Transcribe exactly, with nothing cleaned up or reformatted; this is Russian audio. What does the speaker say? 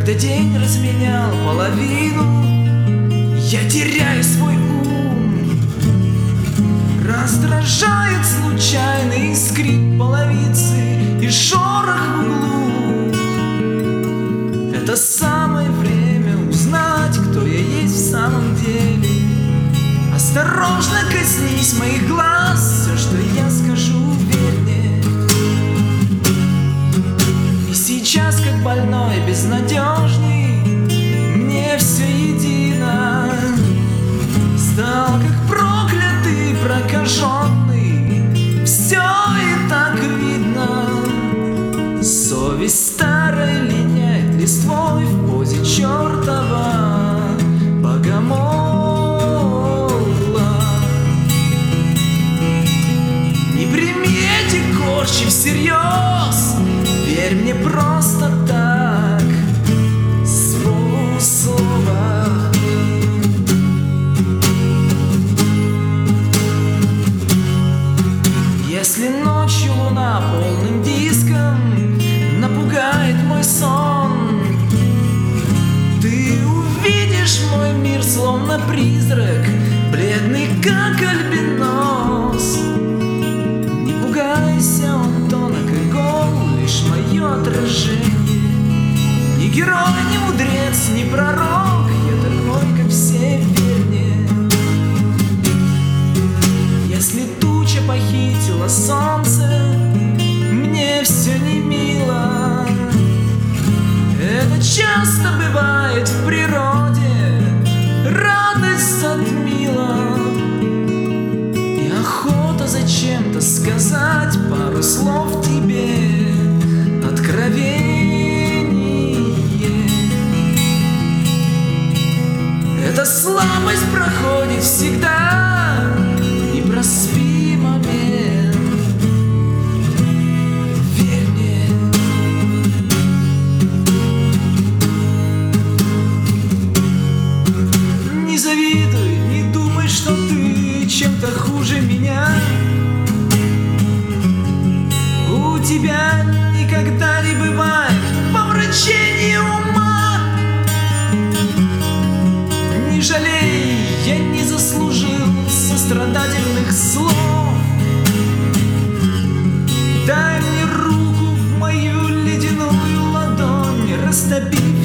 Когда день разменял половину, я теряю свой ум. Раздражает случайный скрип половицы и шорох в углу. Это самое время узнать, кто я есть в самом деле. Осторожно коснись моих глаз, все, что я скажу, верь мне. И сейчас, как больной, безнадежный, мне все едино. Стал как проклятый, прокаженный, все и так видно. Совесть старая линяет листвой в позе чертова богомола. Не прими эти корчи всерьез, верь мне просто так, с полуслова. Если ночью луна полным диском напугает мой сон, ты увидишь мой мир словно призрак, бледный как альбинос. Не пугайся, он тонок и гол, лишь мое отражение. Ни герой, ни мудрец, ни пророк, я такой, как все, верь мне. Если туча похитила солнце, мне все не мило. Это часто бывает в природе, радость затмила. И охота зачем-то сказать пару слов тебе, откровение. Эта слабость проходит всегда, не проспи момент, верь мне. Не завидуй, не думай, что ты чем-то хуже меня. У тебя никогда не бывает помрачения ума. Не жалей, я не заслужил сострадательных слов. Дай мне руку в мою ледяную ладонь, растопи